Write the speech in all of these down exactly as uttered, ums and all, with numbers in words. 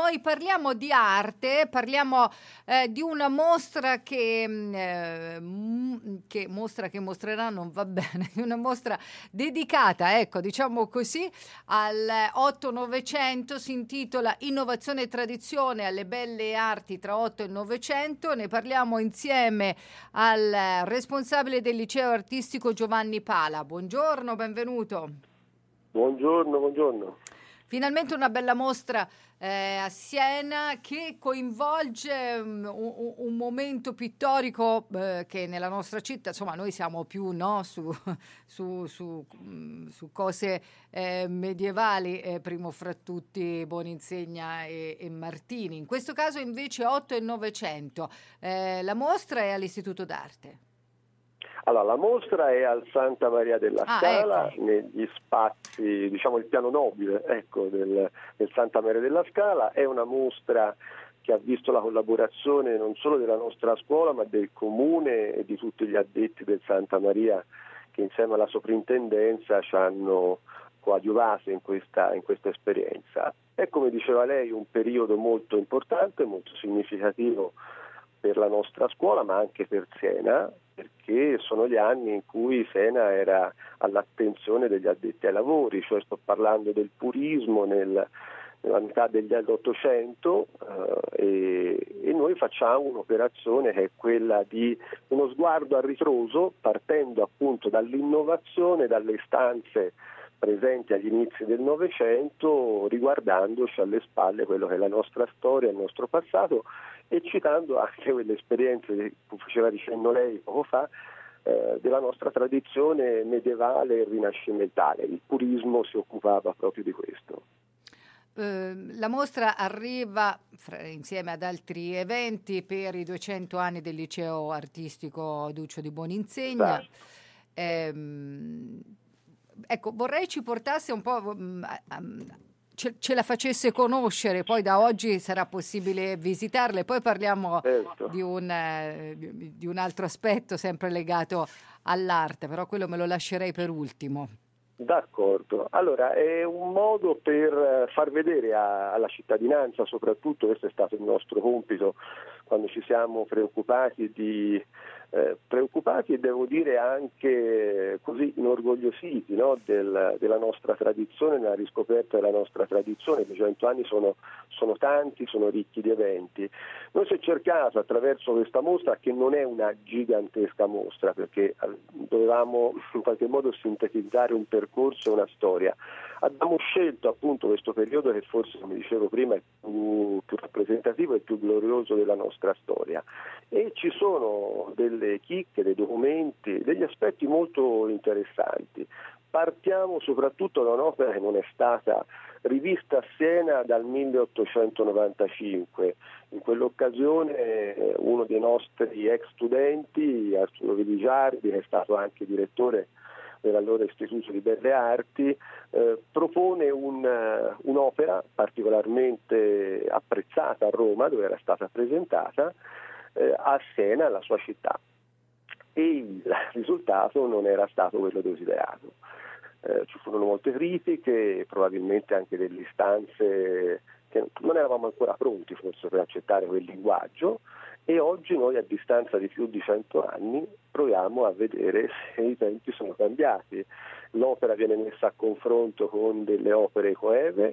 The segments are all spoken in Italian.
noi parliamo di arte, parliamo eh, di una mostra che, eh, che mostra che mostrerà non va bene, una mostra dedicata, ecco, diciamo così, al otto novecento, si intitola Innovazione e tradizione alle belle arti tra otto e novecento. Ne parliamo insieme al responsabile del liceo artistico Giovanni Pala. Buongiorno, benvenuto. Buongiorno, buongiorno. Finalmente una bella mostra eh, a Siena che coinvolge um, un, un momento pittorico eh, che nella nostra città, insomma, noi siamo più no, su, su, su, um, su cose eh, medievali, eh, primo fra tutti Boninsegna e, e Martini. In questo caso invece otto e novecento. Eh, la mostra è all'Istituto d'Arte. Allora, la mostra è al Santa Maria della Ah, Scala, ecco. negli spazi, diciamo il piano nobile ecco, del, del Santa Maria della Scala. È una mostra che ha visto la collaborazione non solo della nostra scuola, ma del comune e di tutti gli addetti del Santa Maria che insieme alla soprintendenza ci hanno coadiuvato in questa, in questa esperienza. È, come diceva lei, un periodo molto importante, molto significativo per la nostra scuola, ma anche per Siena, perché sono gli anni in cui Siena era all'attenzione degli addetti ai lavori, cioè sto parlando del purismo nel, nella metà degli anni Ottocento eh, e, e noi facciamo un'operazione che è quella di uno sguardo a ritroso, partendo appunto dall'innovazione, dalle istanze presenti agli inizi del Novecento, riguardandoci alle spalle quello che è la nostra storia, il nostro passato, e citando anche quelle esperienze che faceva ricenno lei poco fa eh, della nostra tradizione medievale e rinascimentale. Il purismo si occupava proprio di questo. Uh, la mostra arriva fra, insieme ad altri eventi per i duecento anni del liceo artistico Duccio di Boninsegna. Esatto. Ehm, ecco, vorrei ci portasse un po'... Um, um, Ce, ce la facesse conoscere, poi da oggi sarà possibile visitarle, poi parliamo Certo. di, un, eh, di un altro aspetto sempre legato all'arte, però quello me lo lascerei per ultimo. D'accordo, allora è un modo per far vedere a, alla cittadinanza, soprattutto questo è stato il nostro compito quando ci siamo preoccupati di eh, preoccupati e devo dire anche così inorgogliositi no, del, della nostra tradizione, nella riscoperta della nostra tradizione. I duecento anni sono, sono tanti, sono ricchi di eventi. Noi si è cercato attraverso questa mostra, che non è una gigantesca mostra, perché dovevamo in qualche modo sintetizzare un percorso e una storia. Abbiamo scelto appunto questo periodo che forse, come dicevo prima, è più, più rappresentativo e più glorioso della nostra storia, e ci sono delle chicche, dei documenti, degli aspetti molto interessanti. Partiamo soprattutto da un'opera che non è stata rivista a Siena dal milleottocentonovantacinque. In quell'occasione uno dei nostri ex studenti, Arturo Viligiardi, che è stato anche direttore dell'allora Istituto di Belle Arti, eh, propone un, uh, un'opera particolarmente apprezzata a Roma, dove era stata presentata, eh, a Siena, la sua città. E il risultato non era stato quello desiderato. Eh, ci furono molte critiche, probabilmente anche delle istanze che non eravamo ancora pronti forse per accettare quel linguaggio, e oggi noi, a distanza di più di cento anni, proviamo a vedere se i tempi sono cambiati. L'opera viene messa a confronto con delle opere coeve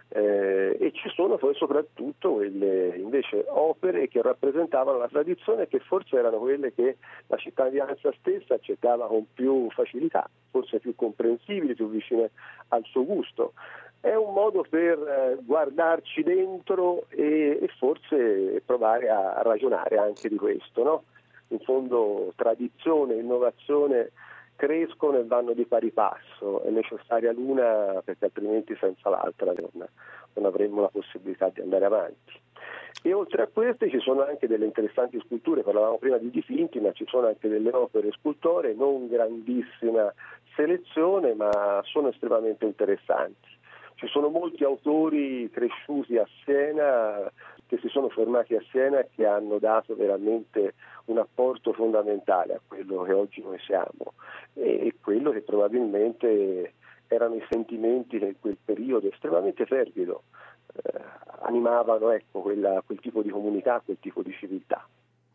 eh, e ci sono poi soprattutto quelle invece opere che rappresentavano la tradizione, che forse erano quelle che la cittadinanza stessa accettava con più facilità, forse più comprensibili, più vicine al suo gusto. È un modo per guardarci dentro e, e forse provare a, a ragionare anche di questo, no? In fondo tradizione e innovazione crescono e vanno di pari passo, è necessaria l'una perché altrimenti senza l'altra non, non avremmo la possibilità di andare avanti. E oltre a queste ci sono anche delle interessanti sculture, parlavamo prima di dipinti, ma ci sono anche delle opere scultoree, non grandissima selezione, ma sono estremamente interessanti. Ci sono molti autori cresciuti a Siena, che si sono formati a Siena e che hanno dato veramente un apporto fondamentale a quello che oggi noi siamo, e quello che probabilmente erano i sentimenti che in quel periodo estremamente fervido eh, animavano ecco, quella, quel tipo di comunità, quel tipo di civiltà.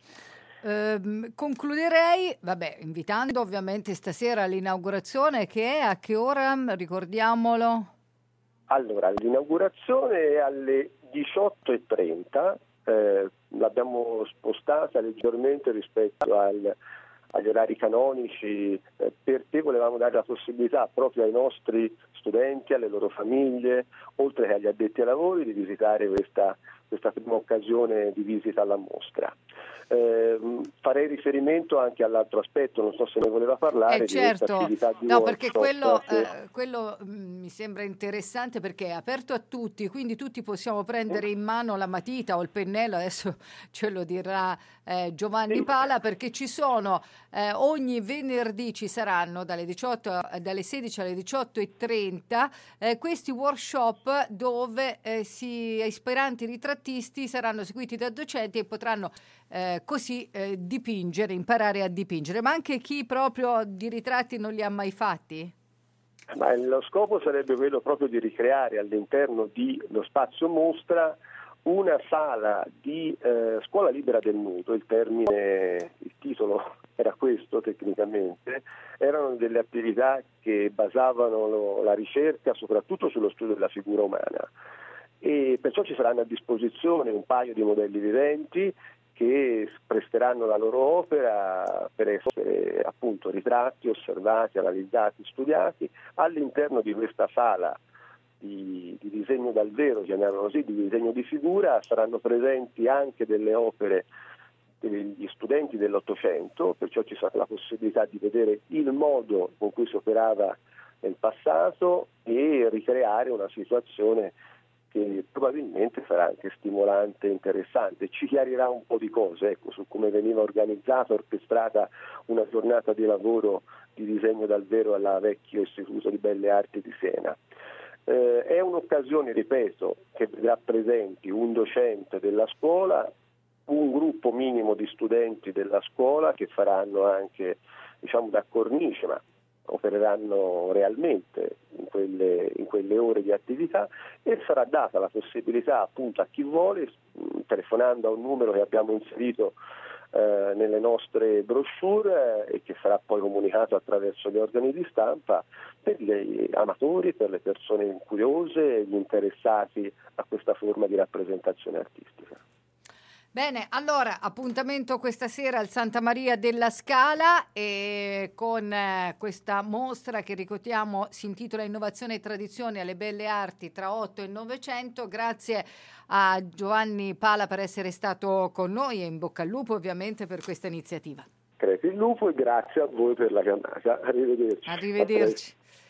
Uh, concluderei, vabbè, invitando ovviamente stasera all'inaugurazione, che è a che ora, ricordiamolo? Allora, l'inaugurazione è alle diciotto e trenta, eh, l'abbiamo spostata leggermente rispetto al, agli orari canonici, eh, perché volevamo dare la possibilità proprio ai nostri studenti, alle loro famiglie, oltre che agli addetti ai lavori, di visitare questa, questa prima occasione di visita alla mostra. Eh, farei riferimento anche all'altro aspetto, non so se ne voleva parlare, eh di questa certo, attività di no, perché workshop quello, che... eh, quello mh, mi sembra interessante perché è aperto a tutti, quindi tutti possiamo prendere in mano la matita o il pennello, adesso ce lo dirà eh, Giovanni Sì. Pala, perché ci sono eh, ogni venerdì ci saranno dalle diciotto, dalle sedici alle diciotto e trenta eh, questi workshop dove eh, si, aspiranti ritrattisti saranno seguiti da docenti e potranno Eh, così eh, dipingere, imparare a dipingere, ma anche chi proprio di ritratti non li ha mai fatti? Ma lo scopo sarebbe quello proprio di ricreare all'interno dello spazio mostra una sala di eh, scuola libera del nudo, il termine, il titolo era questo tecnicamente, erano delle attività che basavano lo, la ricerca soprattutto sullo studio della figura umana, e perciò ci saranno a disposizione un paio di modelli viventi che presteranno la loro opera per essere appunto ritratti, osservati, analizzati, studiati all'interno di questa sala di, di disegno dal vero, chiamiamolo così, di disegno di figura. Saranno presenti anche delle opere degli studenti dell'Ottocento, perciò ci sarà la possibilità di vedere il modo con cui si operava nel passato e ricreare una situazione che probabilmente sarà anche stimolante e interessante. Ci chiarirà un po' di cose ecco, su come veniva organizzata, orchestrata una giornata di lavoro di disegno dal vero alla vecchio Istituto di Belle Arti di Siena. Eh, è un'occasione, ripeto, che vedrà presenti un docente della scuola, un gruppo minimo di studenti della scuola che faranno anche, diciamo, da cornice, ma opereranno realmente in quelle, in quelle ore di attività, e sarà data la possibilità appunto a chi vuole, telefonando a un numero che abbiamo inserito eh, nelle nostre brochure eh, e che sarà poi comunicato attraverso gli organi di stampa, per gli amatori, per le persone curiose, gli interessati a questa forma di rappresentazione artistica. Bene, allora appuntamento questa sera al Santa Maria della Scala e con eh, questa mostra che ricordiamo si intitola Innovazione e Tradizione alle Belle Arti tra Otto e Novecento. Grazie a Giovanni Pala per essere stato con noi e in bocca al lupo ovviamente per questa iniziativa. Crepi il lupo e grazie a voi per la chiamata. Arrivederci. Arrivederci.